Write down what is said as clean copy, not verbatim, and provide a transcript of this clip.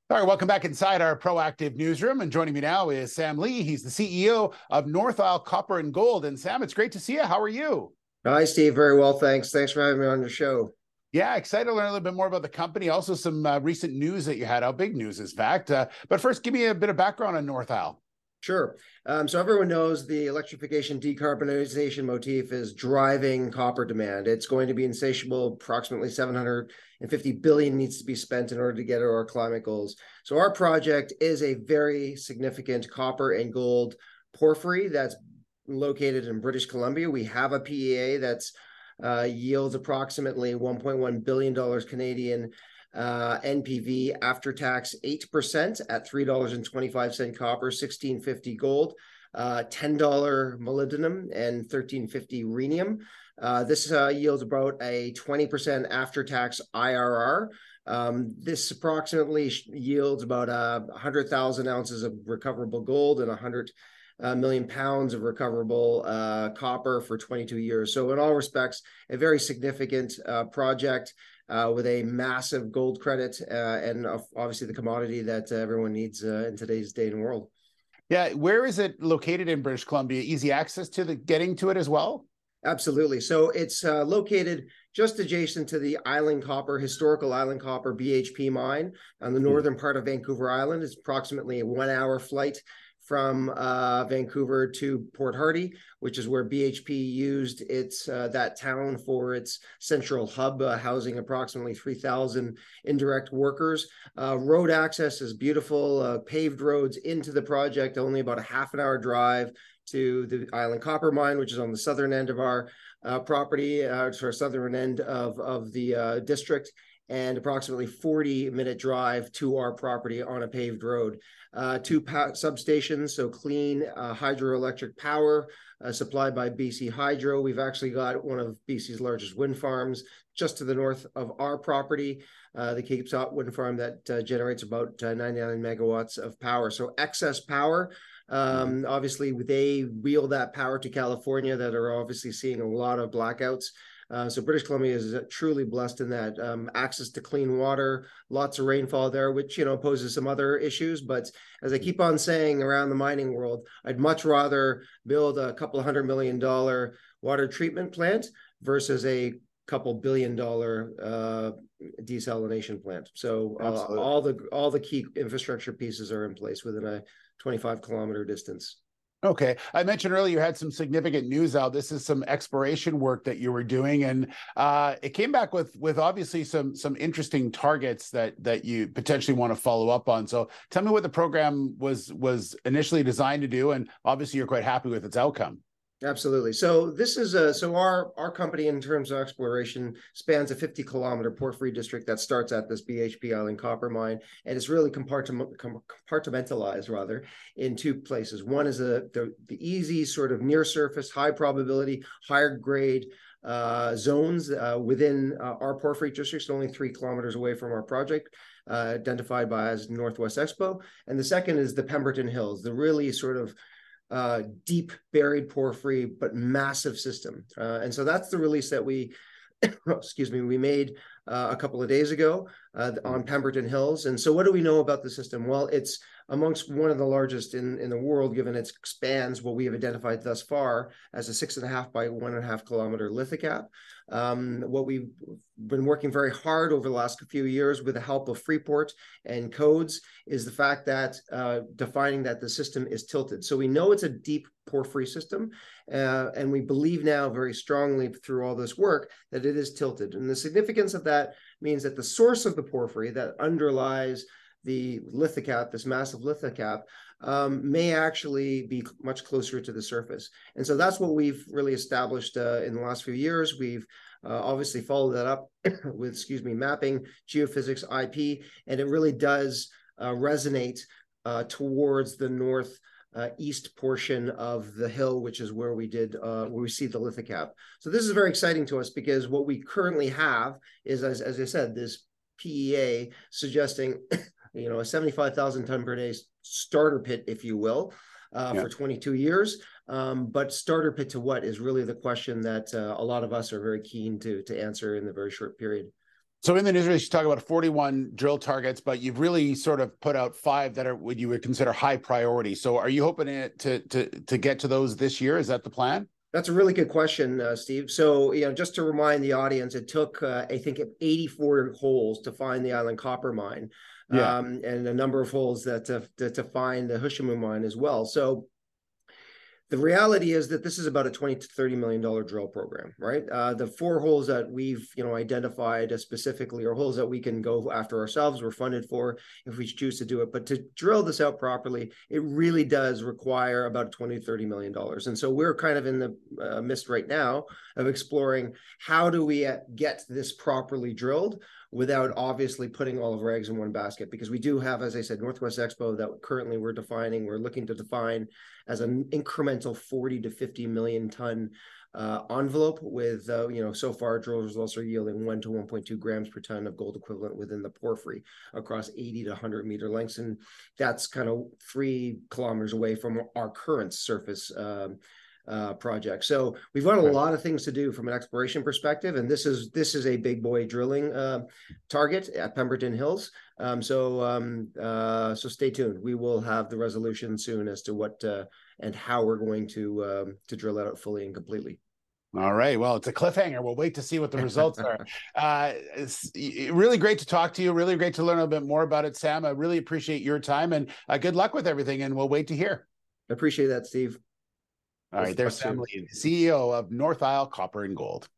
All right, welcome back inside our proactive newsroom. And joining me now is Sam Lee. He's the CEO of North Isle Copper and Gold. And Sam, it's great to see you. How are you? Hi, Steve. Very well, thanks. Thanks for having me on your show. Yeah, excited to learn a little bit more about the company. Also, some recent news that you had out, big news, in fact. But first, give me a bit of background on North Isle. Sure. So everyone knows the electrification decarbonization motif is driving copper demand. It's going to be insatiable. Approximately 750 billion needs to be spent in order to get our climate goals. So our project is a very significant copper and gold porphyry that's located in British Columbia. We have a PEA that's yields approximately $1.1 billion Canadian. NPV after tax 8% at $3.25 copper, 1650 gold, $10 molybdenum, and 1350 rhenium. This yields about a 20% after tax IRR. This approximately yields about 100,000 ounces of recoverable gold and 100 million pounds of recoverable copper for 22 years. So in all respects, a very significant project with a massive gold credit and obviously the commodity that everyone needs in today's day and world. Yeah, where is it located in British Columbia? Easy access to getting to it as well? Absolutely. So it's located just adjacent to the historical Island Copper BHP mine on the northern part of Vancouver Island. It's approximately a 1 hour flight from Vancouver to Port Hardy, which is where BHP used that town for its central hub, housing approximately 3,000 indirect workers. Road access is beautiful, paved roads into the project, only about a half an hour drive to the Island Copper Mine, which is on the southern end of our property, southern end of the district, and approximately 40-minute drive to our property on a paved road. Two substations, so clean hydroelectric power supplied by BC Hydro. We've actually got one of BC's largest wind farms just to the north of our property, the Cape Sot wind farm that generates about 99 megawatts of power. So excess power. Obviously, they wheel that power to California that are obviously seeing a lot of blackouts. So British Columbia is truly blessed in that access to clean water, lots of rainfall there, which, poses some other issues. But as I keep on saying around the mining world, I'd much rather build a couple $100 million water treatment plant versus a couple $1 billion desalination plant. So all the key infrastructure pieces are in place within a 25-kilometer distance. Okay. I mentioned earlier you had some significant news out. This is some exploration work that you were doing, and it came back with obviously some interesting targets that you potentially want to follow up on. So tell me what the program was initially designed to do, and obviously you're quite happy with its outcome. Absolutely. So this is our company in terms of exploration spans a 50-kilometer porphyry district that starts at this BHP Island Copper Mine, and it's really compartmentalized rather in two places. One is the easy sort of near surface, high probability, higher grade zones within our porphyry district, only 3 kilometers away from our project, identified by as Northwest Expo. And the second is the Pemberton Hills, the really sort of deep buried porphyry, but massive system. And so that's the release that we made a couple of days ago on Pemberton Hills. And so what do we know about the system? Well, it's amongst one of the largest in the world, given its spans, what we have identified thus far as a 6.5 by 1.5 kilometer lithocap. What we've been working very hard over the last few years with the help of Freeport and codes is the fact that defining that the system is tilted. So we know it's a deep porphyry system, and we believe now very strongly through all this work that it is tilted. And the significance of that means that the source of the porphyry that underlies the lithocap, this massive lithocap, may actually be much closer to the surface. And so that's what we've really established in the last few years. We've obviously followed that up with, mapping, geophysics, IP, and it really does resonate towards the north east portion of the hill, which is where we see the lithocap. So this is very exciting to us because what we currently have is, as I said, this PEA suggesting a 75,000 ton per day starter pit, if you will, for 22 years. But starter pit to what is really the question that a lot of us are very keen to answer in the very short period. So in the news release, you talk about 41 drill targets, but you've really sort of put out 5 that are what you would consider high priority. So are you hoping to get to those this year? Is that the plan? That's a really good question, Steve. So, just to remind the audience, it took, I think, 84 holes to find the Island Copper Mine, Yeah. and a number of holes to find the Hushamu Mine as well. So the reality is that this is about a $20 to $30 million drill program, right? The 4 holes that we've identified specifically are holes that we can go after ourselves. We're funded for if we choose to do it. But to drill this out properly, it really does require about $20 to $30 million. And so we're kind of in the midst right now of exploring how do we get this properly drilled without obviously putting all of our eggs in one basket, because we do have, as I said, Northwest Expo that currently we're looking to define as an incremental 40 to 50 million ton envelope with, so far drill results are yielding 1 to 1.2 grams per ton of gold equivalent within the porphyry across 80 to 100 meter lengths. And that's kind of 3 kilometers away from our current surface project. So we've got a lot of things to do from an exploration perspective, and this is a big boy drilling target at Pemberton Hills. So stay tuned. We will have the resolution soon as to what and how we're going to drill it out fully and completely. All right. Well, it's a cliffhanger. We'll wait to see what the results are. It's really great to talk to you. Really great to learn a bit more about it, Sam. I really appreciate your time, and good luck with everything. And we'll wait to hear. I appreciate that, Steve. All right. There's Sam Lee, CEO of North Isle Copper and Gold.